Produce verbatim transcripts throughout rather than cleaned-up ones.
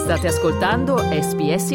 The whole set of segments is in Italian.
State ascoltando S B S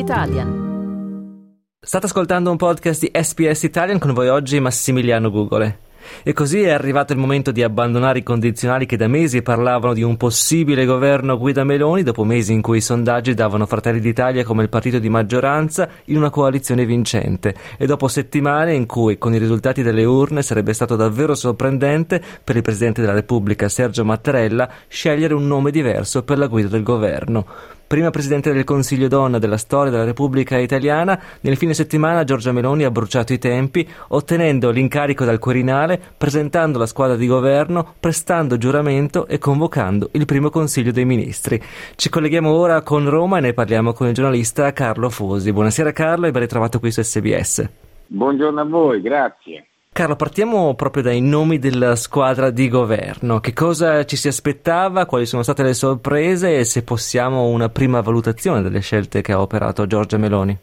Italian. State ascoltando un podcast di S B S Italian, con voi oggi Massimiliano Gugole. E così è arrivato il momento di abbandonare i condizionali che da mesi parlavano di un possibile governo guida Meloni, dopo mesi in cui i sondaggi davano Fratelli d'Italia come il partito di maggioranza in una coalizione vincente, e dopo settimane in cui con i risultati delle urne sarebbe stato davvero sorprendente per il Presidente della Repubblica Sergio Mattarella scegliere un nome diverso per la guida del governo. Prima Presidente del Consiglio donna della storia della Repubblica Italiana, nel fine settimana Giorgia Meloni ha bruciato i tempi, ottenendo l'incarico dal Quirinale, presentando la squadra di governo, prestando giuramento e convocando il primo Consiglio dei Ministri. Ci colleghiamo ora con Roma e ne parliamo con il giornalista Carlo Fusi. Buonasera Carlo e ben ritrovato qui su S B S. Buongiorno a voi, grazie. Carlo, partiamo proprio dai nomi della squadra di governo. Che cosa ci si aspettava, quali sono state le sorprese e se possiamo una prima valutazione delle scelte che ha operato Giorgia Meloni?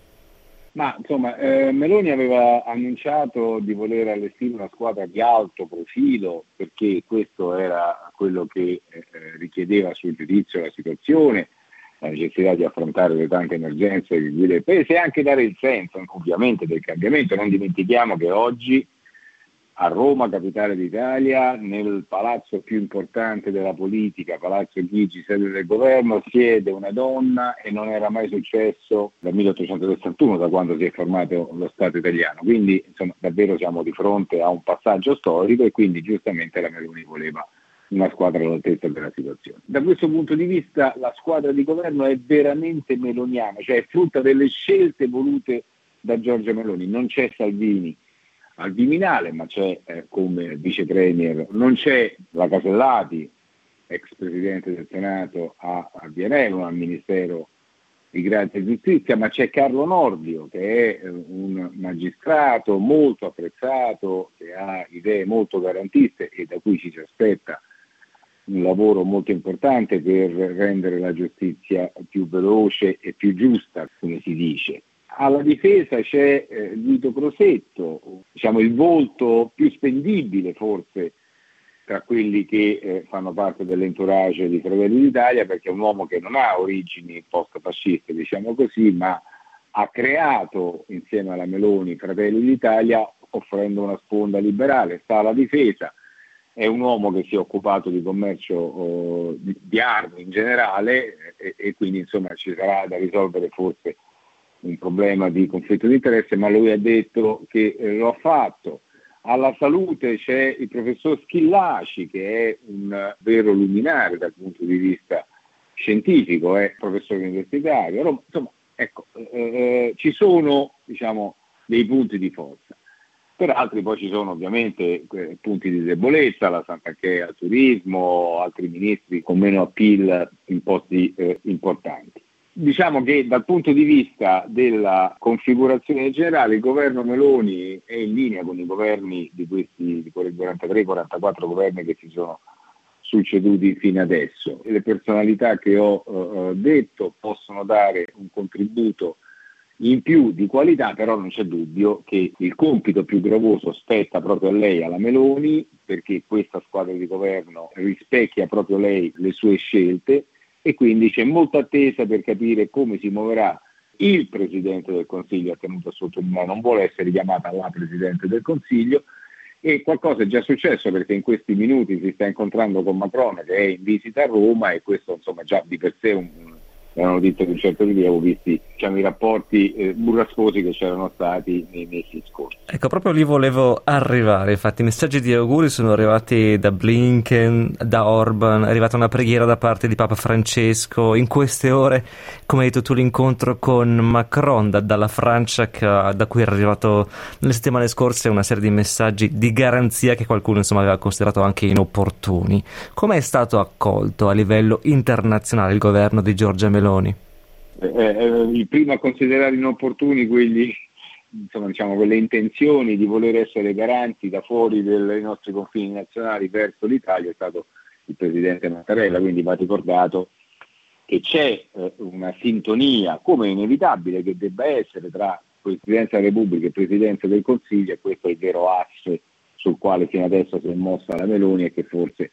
Ma insomma, eh, Meloni aveva annunciato di voler allestire una squadra di alto profilo, perché questo era quello che eh, richiedeva a suo giudizio la situazione, la necessità di affrontare le tante emergenze che guida il paese e anche dare il senso ovviamente del cambiamento. Non dimentichiamo che oggi a Roma, capitale d'Italia, nel palazzo più importante della politica, Palazzo Chigi, sede del governo, siede una donna e non era mai successo dal milleottocentosessantuno, da quando si è formato lo Stato italiano. Quindi insomma davvero siamo di fronte a un passaggio storico e quindi giustamente la Meloni voleva una squadra all'altezza della situazione. Da questo punto di vista la squadra di governo è veramente meloniana, cioè è frutto delle scelte volute da Giorgia Meloni. Non c'è Salvini al Viminale, ma c'è eh, come vice premier, non c'è la Casellati, ex presidente del Senato a, a Vianello, al Ministero di Grazia e Giustizia, ma c'è Carlo Nordio, che è eh, un magistrato molto apprezzato, che ha idee molto garantiste e da cui ci si aspetta un lavoro molto importante per rendere la giustizia più veloce e più giusta, come si dice. Alla difesa c'è eh, Guido Crosetto, diciamo il volto più spendibile forse tra quelli che eh, fanno parte dell'entourage di Fratelli d'Italia, perché è un uomo che non ha origini post-fasciste, diciamo così, ma ha creato insieme alla Meloni Fratelli d'Italia offrendo una sponda liberale. Sta alla difesa, è un uomo che si è occupato di commercio oh, di, di armi in generale e, e quindi insomma ci sarà da risolvere forse un problema di conflitto di interesse, ma lui ha detto che eh, lo ha fatto. Alla salute c'è il professor Schillaci, che è un uh, vero luminare dal punto di vista scientifico, è professore universitario. Allora, insomma, ecco, eh, eh, ci sono diciamo dei punti di forza. Per altri poi ci sono ovviamente eh, punti di debolezza, la Santanchè al turismo, altri ministri con meno appeal in posti eh, importanti. Diciamo che dal punto di vista della configurazione generale il governo Meloni è in linea con i governi di questi di quei quarantatré quarantaquattro governi che si sono succeduti fino adesso. Le personalità che ho uh, detto possono dare un contributo in più di qualità, però non c'è dubbio che il compito più gravoso spetta proprio a lei, alla Meloni, perché questa squadra di governo rispecchia proprio lei, le sue scelte, e quindi c'è molta attesa per capire come si muoverà il Presidente del Consiglio, ha tenuto a sottolineare, non vuole essere chiamata la Presidente del Consiglio, e qualcosa è già successo perché in questi minuti si sta incontrando con Macron che è in visita a Roma e questo insomma già di per sé un, è una notizia di un certo rilievo visti diciamo, i rapporti eh, burrascosi che c'erano stati nei mesi scorsi. Ecco, proprio lì volevo arrivare, infatti i messaggi di auguri sono arrivati da Blinken, da Orban, è arrivata una preghiera da parte di Papa Francesco, in queste ore, come hai detto tu, l'incontro con Macron da, dalla Francia, che, da cui è arrivato nelle settimane scorse una serie di messaggi di garanzia che qualcuno insomma aveva considerato anche inopportuni. Come è stato accolto a livello internazionale il governo di Giorgia Meloni? Eh, eh, il primo a considerare inopportuni quelli, insomma, diciamo, quelle intenzioni di voler essere garanti da fuori dei nostri confini nazionali verso l'Italia è stato il Presidente Mattarella, quindi va ricordato che c'è eh, una sintonia, come è inevitabile che debba essere, tra Presidenza della Repubblica e Presidenza del Consiglio, e questo è il vero asse sul quale fino adesso si è mossa la Meloni e che forse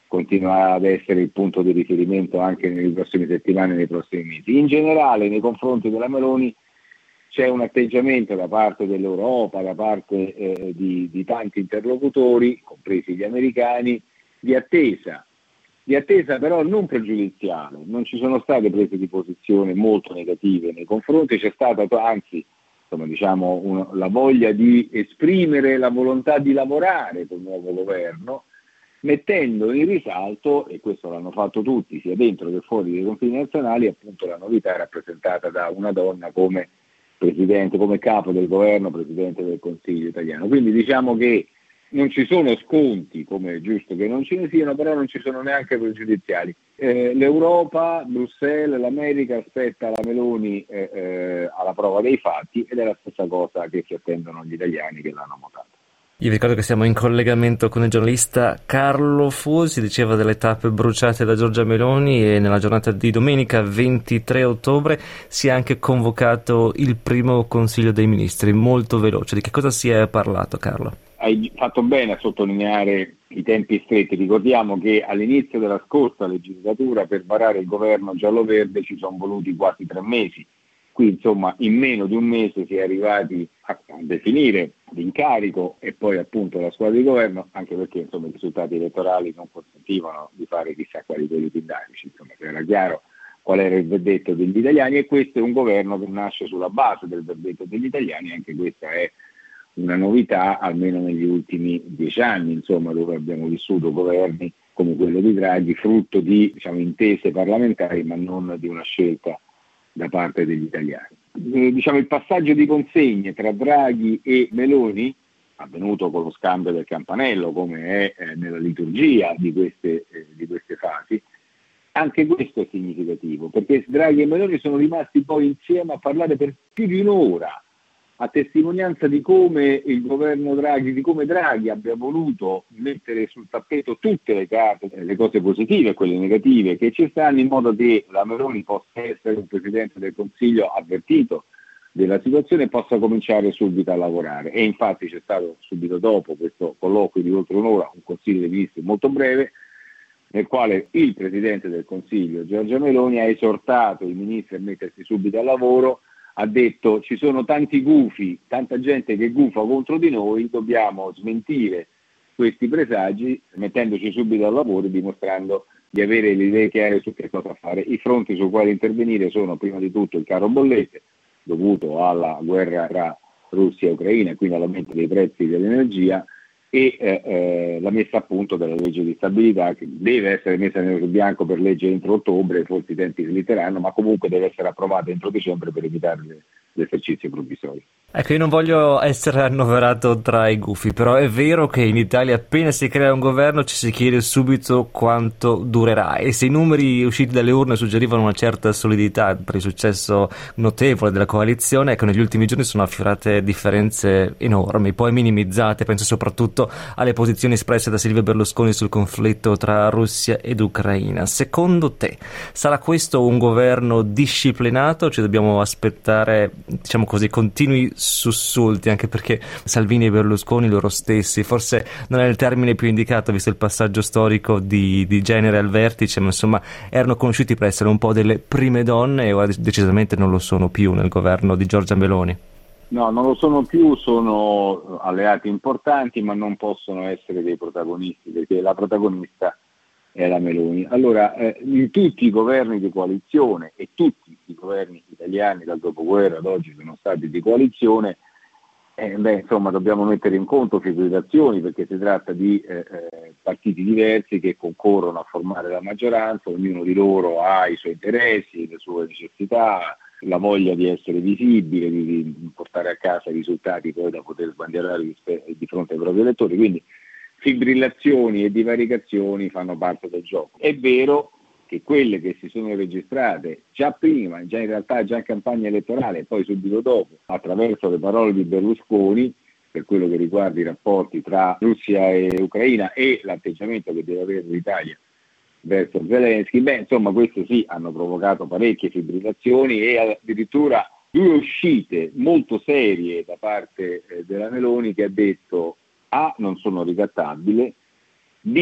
continuerà ad essere il punto di riferimento anche nelle prossime settimane e nei prossimi mesi. In generale, nei confronti della Meloni c'è un atteggiamento da parte dell'Europa, da parte eh, di, di tanti interlocutori, compresi gli americani, di attesa, di attesa però non pregiudiziale. Non ci sono state prese di posizione molto negative nei confronti, c'è stata anzi insomma, diciamo, un, la voglia di esprimere la volontà di lavorare col nuovo governo, mettendo in risalto, e questo l'hanno fatto tutti, sia dentro che fuori dei confini nazionali, appunto la novità rappresentata da una donna come presidente, come capo del governo, presidente del Consiglio italiano. Quindi diciamo che non ci sono sconti, come è giusto che non ce ne siano, però non ci sono neanche pregiudiziali. Eh, L'Europa, Bruxelles, l'America aspetta la Meloni eh, eh, alla prova dei fatti, ed è la stessa cosa che si attendono gli italiani che l'hanno votato. Io vi ricordo che siamo in collegamento con il giornalista Carlo Fusi. Si diceva delle tappe bruciate da Giorgia Meloni, e nella giornata di domenica ventitré ottobre si è anche convocato il primo Consiglio dei Ministri, molto veloce. Di che cosa si è parlato, Carlo? Hai fatto bene a sottolineare i tempi stretti. Ricordiamo che all'inizio della scorsa legislatura per varare il governo giallo-verde ci sono voluti quasi tre mesi. Qui insomma in meno di un mese si è arrivati a definire l'incarico e poi appunto la squadra di governo, anche perché insomma i risultati elettorali non consentivano di fare chissà quali quelli pindarici, insomma era chiaro qual era il verdetto degli italiani, e questo è un governo che nasce sulla base del verdetto degli italiani. Anche questa è una novità, almeno negli ultimi dieci anni, insomma, dove abbiamo vissuto governi come quello di Draghi, frutto di diciamo, intese parlamentari, ma non di una scelta da parte degli italiani. Eh, diciamo il passaggio di consegne tra Draghi e Meloni, avvenuto con lo scambio del campanello, come è eh, nella liturgia di queste, eh, di queste fasi, anche questo è significativo, perché Draghi e Meloni sono rimasti poi insieme a parlare per più di un'ora, a testimonianza di come il governo Draghi, di come Draghi abbia voluto mettere sul tappeto tutte le carte, le cose positive e quelle negative che ci stanno, in modo che la Meloni possa essere un Presidente del Consiglio avvertito della situazione e possa cominciare subito a lavorare. E infatti c'è stato subito dopo questo colloquio di oltre un'ora un Consiglio dei Ministri molto breve, nel quale il Presidente del Consiglio, Giorgia Meloni, ha esortato i ministri a mettersi subito al lavoro. Ha detto: ci sono tanti gufi, tanta gente che gufa contro di noi, dobbiamo smentire questi presagi mettendoci subito al lavoro e dimostrando di avere le idee chiare su che cosa fare. I fronti sui quali intervenire sono prima di tutto il caro bollette, dovuto alla guerra tra Russia e Ucraina e quindi all'aumento dei prezzi dell'energia, e eh, eh, la messa a punto della legge di stabilità, che deve essere messa nero su bianco per legge entro ottobre, forse i tempi slitteranno, ma comunque deve essere approvata entro dicembre per evitare le, l'esercizio provvisorio. Ecco, io non voglio essere annoverato tra i gufi, però è vero che in Italia appena si crea un governo ci si chiede subito quanto durerà, e se i numeri usciti dalle urne suggerivano una certa solidità per il successo notevole della coalizione, ecco, negli ultimi giorni sono affiorate differenze enormi, poi minimizzate. Penso soprattutto alle posizioni espresse da Silvio Berlusconi sul conflitto tra Russia ed Ucraina. Secondo te sarà questo un governo disciplinato? Ci dobbiamo aspettare, diciamo così, continui sussulti, anche perché Salvini e Berlusconi loro stessi, forse non è il termine più indicato visto il passaggio storico di, di genere al vertice, ma insomma erano conosciuti per essere un po' delle prime donne e ora decisamente non lo sono più nel governo di Giorgia Meloni. No, non lo sono più, sono alleati importanti, ma non possono essere dei protagonisti, perché la protagonista è la Meloni. Allora, eh, in tutti i governi di coalizione, e tutti i governi italiani dal dopoguerra ad oggi sono stati di coalizione, eh, beh, insomma dobbiamo mettere in conto fibrillazioni, perché si tratta di eh, eh, partiti diversi che concorrono a formare la maggioranza, ognuno di loro ha i suoi interessi, le sue necessità, la voglia di essere visibile, di, di portare a casa i risultati poi da poter sbandierare di, di fronte ai propri elettori, quindi fibrillazioni e divaricazioni fanno parte del gioco. È vero che quelle che si sono registrate già prima, già in realtà già in campagna elettorale e poi subito dopo, attraverso le parole di Berlusconi per quello che riguarda i rapporti tra Russia e Ucraina e l'atteggiamento che deve avere l'Italia verso Zelensky, beh insomma queste sì hanno provocato parecchie fibrillazioni e addirittura due uscite molto serie da parte eh, della Meloni, che ha detto: A, non sono ricattabile, B,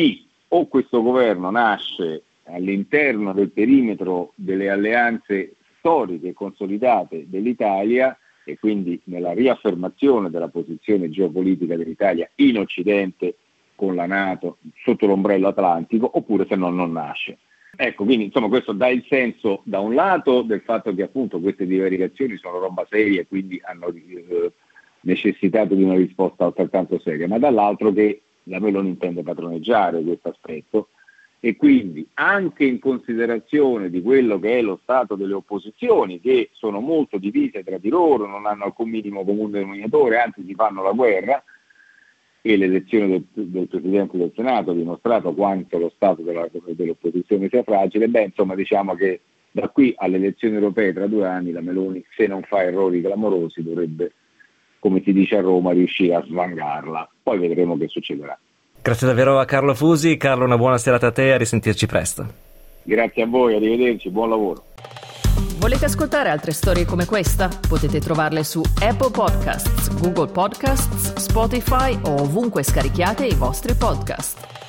o questo governo nasce all'interno del perimetro delle alleanze storiche consolidate dell'Italia e quindi nella riaffermazione della posizione geopolitica dell'Italia in Occidente con la NATO sotto l'ombrello atlantico, oppure se no non nasce. Ecco, quindi insomma questo dà il senso da un lato del fatto che appunto queste divaricazioni sono roba seria e quindi hanno eh, necessitato di una risposta altrettanto seria, ma dall'altro che la Meloni intende padroneggiare questo aspetto e quindi anche in considerazione di quello che è lo stato delle opposizioni, che sono molto divise tra di loro, non hanno alcun minimo comune denominatore, anzi si fanno la guerra, e l'elezione del, del Presidente del Senato ha dimostrato quanto lo stato della, dell'opposizione sia fragile. Beh, insomma, diciamo che da qui alle elezioni europee tra due anni la Meloni, se non fa errori clamorosi, dovrebbe, come si dice a Roma, riuscire a svangarla. Poi vedremo che succederà. Grazie davvero a Carlo Fusi. Carlo, una buona serata a te e a risentirci presto. Grazie a voi, arrivederci, buon lavoro. Volete ascoltare altre storie come questa? Potete trovarle su Apple Podcasts, Google Podcasts, Spotify o ovunque scarichiate i vostri podcast.